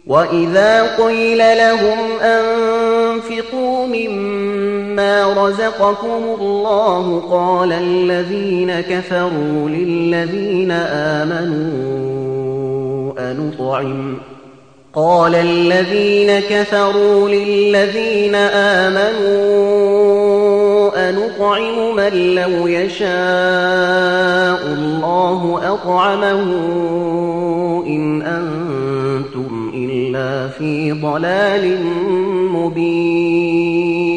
وإذا قيل لهم أنفقوا مما رزقكم الله قال الذين كفروا للذين آمنوا أنطعم من لو يشاء الله أطعمه إن أنتم إلا في ضلال مبين